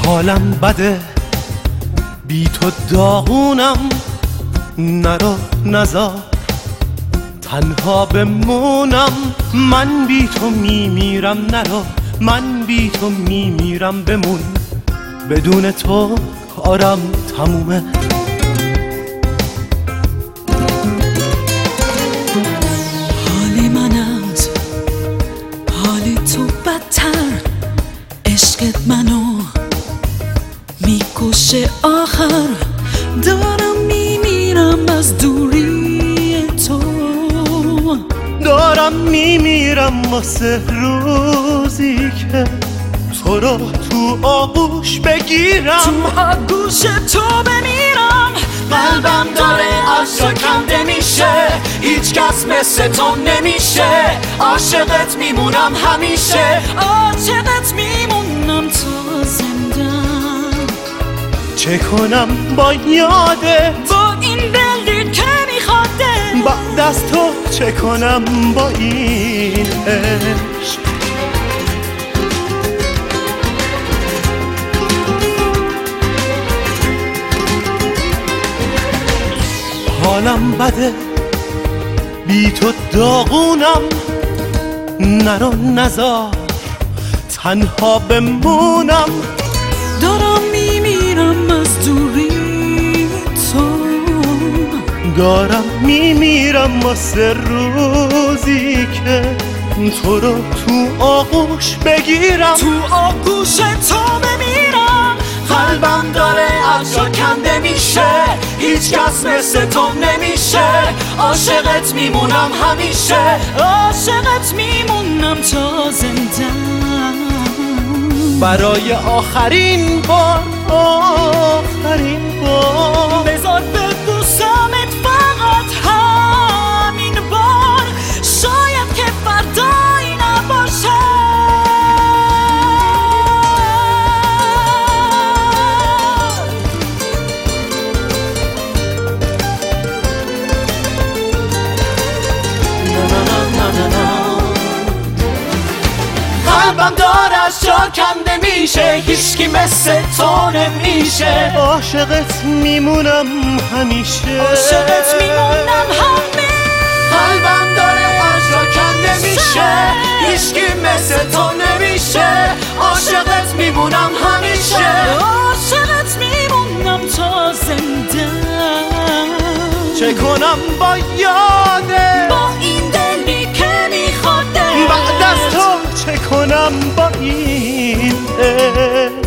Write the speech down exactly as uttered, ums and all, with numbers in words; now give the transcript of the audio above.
حالم بده بی تو داغونم، نرو نزار تنها بمونم. من بی تو میمیرم، نرو من بی تو میمیرم. بمون بدون تو کارم تمومه. حال من از حال تو بدتر، عشقت منو میکشه. آخر دارم میمیرم از دوری تو، دارم میمیرم واسه روزی که تو رو تو آغوش بگیرم. تو آغوش تو بمیرم. قلبم داره عشقا کنده میشه، هیچ کس مثل تو نمیشه. عاشقت میمونم همیشه، عاشقت میمونم تا زندم. چه کنم با یاده با این دلی که میخواده، بعد از تو چه کنم با این عشق. حالم بده بی تو داغونم، نرو نزار تنها بمونم. دارم میمیرم از دوری تو، دارم میمیرم واسه روزی که تو رو تو آغوش بگیرم. تو آغوش تو بمیرم. قلبم داره عشقا کنده میشه، هیچ کس مثل تو نمیشه. عاشقت میمونم همیشه، عاشقت میمونم تا زندم. برای آخرین بار، آخرین بار بذار ببوسمت فقط همین بار. شاید که فردایی نباشه. قلبم داره عشقا کنده میشه، هیچکی مثل تو نمیشه. عاشقت میمونم همیشه، عاشقت میمونم همیشه. قلبم داره عشقا کنده میشه، هیچکی مثل تو نمیشه. عاشقت میمونم همیشه، عاشقت میمونم تا زندم. چه کنم با یاده با این دلی که میخواده، بعد از تو چه کنم با این عشق.